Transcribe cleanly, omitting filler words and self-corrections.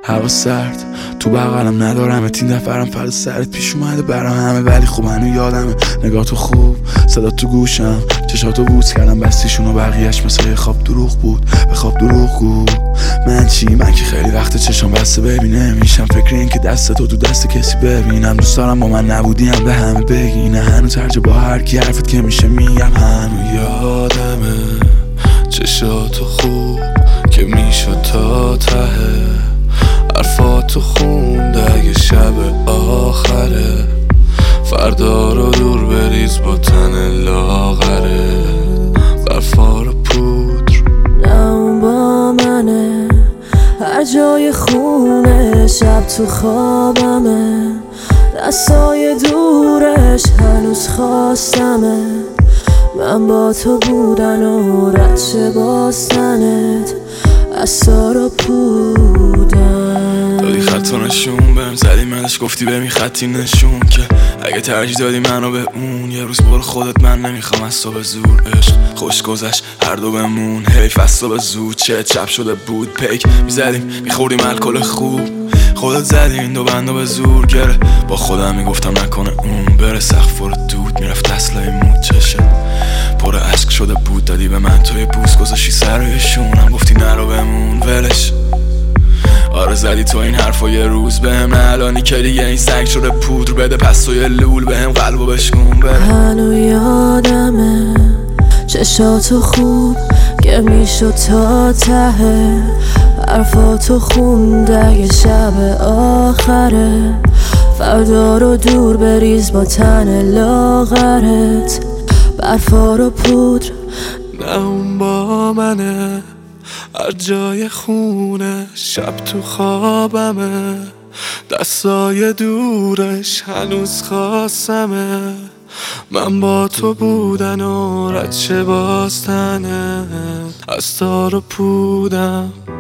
هوا سرد تو بغلم ندارم این دفعرم فرد سرت پیش اومده برا همه، ولی خوب هنو یادمه نگاه تو خوب، صدا تو گوشم، چشاتو بوس کردم بستیشون و بقیهش مثل یه خواب دروغ بود، به خواب دروغ بود. من چی؟ من که خیلی وقت چشم بسته ببینه میشم فکر این که دست تو دست کسی ببینم. دوست دارم با من نبودیم به همه بگی نه، هنو ترجه با هر کی حرفت که میشه میگم. هنو یادمه چشاتو خوب که میشد تا ته، حرفاتو خوند اگه شب آخره، فردا رو دور بریز با تن لاغره، برفا رو پودر. نه اون با منه، هر جای خونه شب تو خوابمه، دستای دورش هنوز خواستمه، من با تو بودن و رد شه باستنت دستا رو پودن. دادی خطا نشون بهم زدی منش گفتی بهم خطی نشون که اگه ترجیح دادی منو به اون، یه روز برو خودت من نمیخوام از تو به زور. عشق خوش گذشت هر دو بمون، حیف از تو به زود چه چپ شده بود پیک میزدیم میخوردیم الکل خوب، خودت زدی این دو بندو به زور گره، با خودم میگفتم نکنه اون بره، سقف رو دود میرفت اصلای مود، چشه پر عشق شده بود دادی به من توی بوس گذاشی سر روی شونم، گفتی نرو بمون ولش. آره زدی تو این حرفا یه روز بهم، نه الانی که دیگه این سنگ شده پودر، بده پس تو یه لول بهم قلبو بشکون بره. هنو یادمه چشاتو خوب که میشد تا ته، حرفاتو خوند اگه شب آخره، فردا رو دور بریز با تن لاغرت، برفا رو پودر. نه اون با منه، هر جای خونه شب تو خوابمه، دستای دورش هنوز خواستمه، من با تو بودن و رد شه باستنه از تار و پودم.